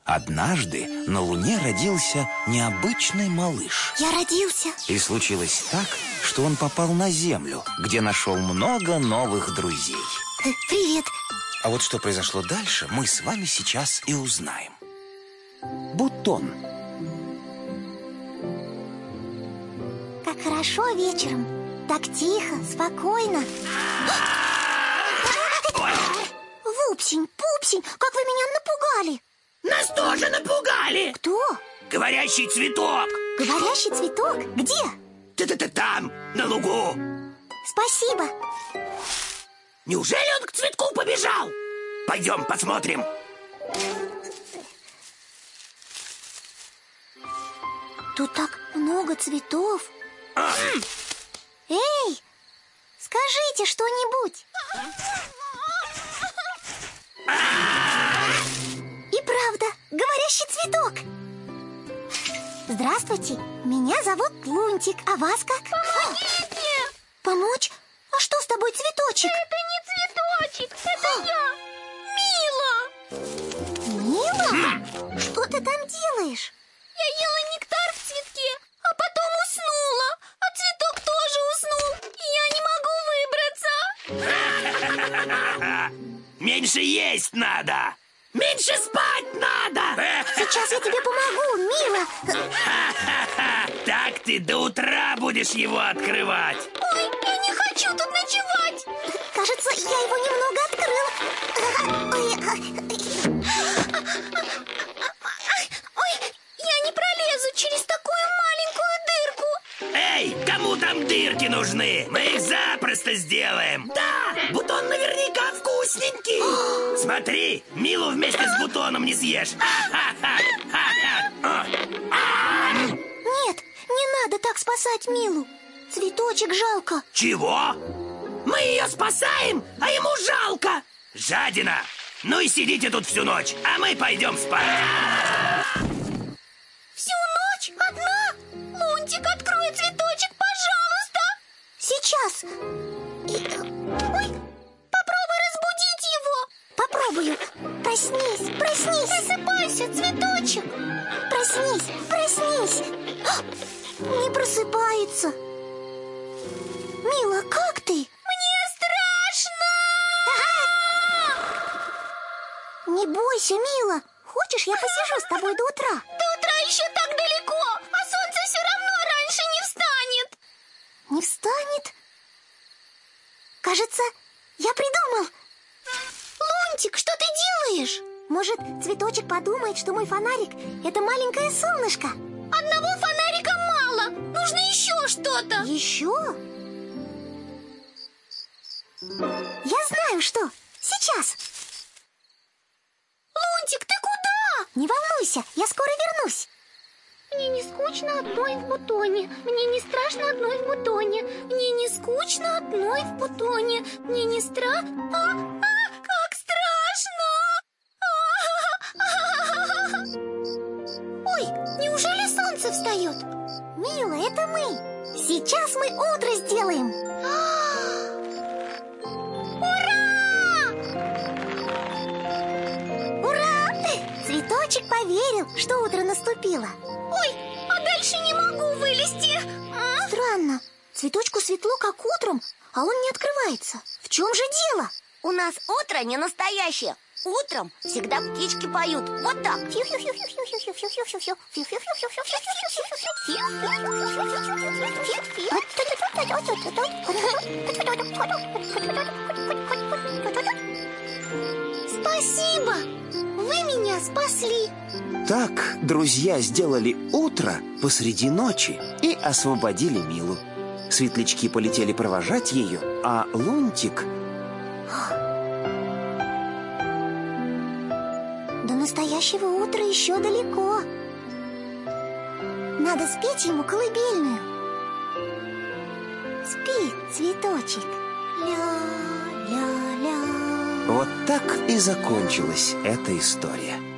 Однажды на Луне родился необычный малыш. Я родился. И случилось так, что он попал на Землю, где нашел много новых друзей. Привет. А вот что произошло дальше, мы с вами сейчас и узнаем. Бутон. Как хорошо вечером. Так тихо, спокойно. Вупсень, пупсень, как вы меня напугали. Нас тоже напугали. Кто? Говорящий цветок. Говорящий цветок? Где? Там, на лугу. Спасибо. Неужели он к цветку побежал? Пойдем посмотрим. Тут так много цветов. Эй, скажите что-нибудь. И правда, говорящий цветок. Здравствуйте, меня зовут Лунтик, а вас как? Помогите! Помочь? А что с тобой, цветочек? Это не цветочек, это я, Мила. Мила? Что ты там делаешь? Я ела нектар в цветке, а потом уснула. А цветок тоже уснул. И я не могу выбраться. Меньше есть надо. Меньше спать надо. Сейчас я тебе помогу, Мила. Так ты до утра будешь его открывать. Ой, я не хочу тут ночевать. Кажется, я его немного открыла. Ой, я не пролезу через такую маленькую дырку. Эй, кому там дырки нужны? Мы их запросто сделаем. Да, бутон наверняка вкусненький. Смотри, Милу вместе с бутоном не съешь. Нет, не надо так спасать Милу. Цветочек жалко. Чего? Мы ее спасаем, а ему жалко. Жадина. Ну и сидите тут всю ночь, а мы пойдем спать. Всю ночь одна? Лунтик, открой цветочек, пожалуйста. Сейчас. Ой, попробуй разбудить его. Попробую. Проснись, проснись. Просыпайся, цветочек. Проснись, проснись. Не просыпается. Мила, как ты? Мне страшно. Не бойся, Мила. Хочешь, я посижу с тобой до утра? До утра еще так далеко, а солнце все равно раньше не встанет. Не встанет? Кажется, я придумал. Лунтик, что ты делаешь? Может, цветочек подумает, что мой фонарик – это маленькое солнышко? Одного фонарика мало. Нужно еще что-то. Еще? Я знаю, что. Сейчас. Лунтик, ты куда? Не волнуйся, я скоро вернусь. Мне не скучно одной в бутоне. Мне не страшно одной в бутоне. Мне не скучно одной в бутоне. Мне не страшно. Как страшно! Ой, неужели солнце встает? Мила, это мы. Сейчас мы утро сделаем. Ура! Цветочек поверил, что утро наступило. Ой, а дальше не могу вылезти. Странно, цветочку светло, как утром, а он не открывается. В чем же дело? У нас утро не настоящее. Утром всегда птички поют. Вот так. Спасибо! Вы меня спасли. Так друзья сделали утро посреди ночи и освободили Милу. Светлячки полетели провожать ее, а Лунтик... До настоящего утра еще далеко. Надо спеть ему колыбельную. Спи, цветочек. Ля-ля-ля. Вот так и закончилась эта история.